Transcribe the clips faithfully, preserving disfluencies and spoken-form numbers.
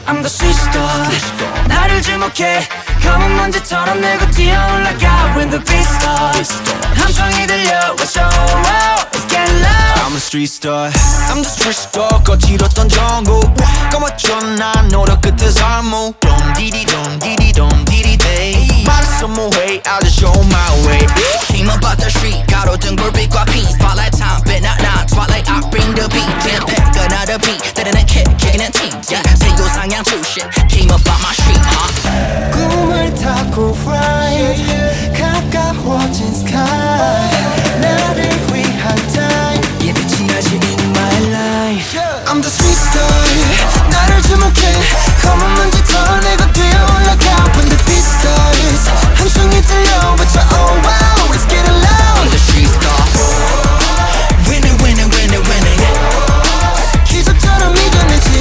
I'm the street star. 나를 주목해 검은 먼지처럼 내고 뛰어올라가 When the beat starts 함성이 들려 What's your wow Let's get loud I'm a street star. I'm the street star. 거칠었던 전국 까맣죠 난 노력 끝에 삶무 Don't 디디 don't 디디 don't 디디 day 말했어 뭐해 I'll just show my way. Came up out the street 가로등 불빛과 핀 Spotlight time bet not not Spotlight I bring the beat Jam pack another beat 때리는 kick kicking teams yeah 세고 상향出现 Came up out my street huh 꿈을 타고 fly 가까워진 sky 나를 위한 time Yeah 빛이 나지 in my life I'm the street star 나를 주목해 검은 먼지처럼 내가 뛰어올라가 When the beat starts 함성이 들려 What's your oh wow Let's get it loud I'm the street star Winning winning winning winning 기적처럼 이겨내지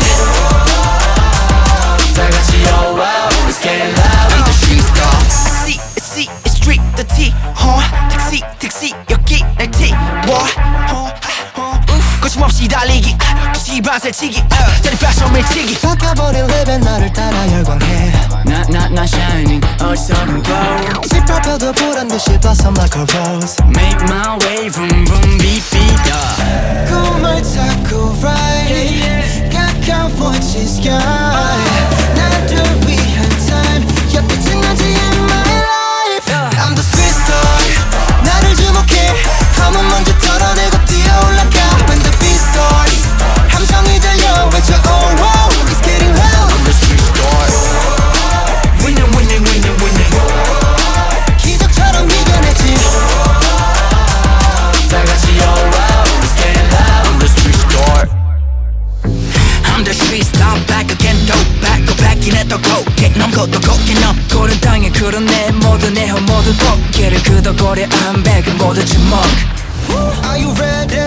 다같이 oh wow Let's get it loud I'm the street star I see I see it's street the T huh 택시 택시 여기 날 T what huh huh 거침없이 달리기 시바세 치기 자리 빠져 밀치기 바꿔버린 랩에 나를 따라 열광해 Not not not shining 어디서든 glow 지퍼펴도 보란듯이 blossom like a rose Make my way vroom vroom beat beat yeah 꿈을 타고 ride 가까워진 sky 나를 위한 time yeah 빛이 나지 in my life I'm the street star 나를 주목해 검은 먼지 털어내고 뛰어올라가 When the beat starts 함성이 들려 외쳐 oh wow It's getting loud I'm the street star. Winning winning winning winning 기적처럼 이겨내지 다같이 oh wow It's getting loud I'm the street star. I'm the street star back again go back go back in at the go get 넘 것도 걷긴 넘 고른 땅에 그런 내 모두 내호 모두 도끼를 끄덕거려 I'm back 모두 주먹 Are you ready?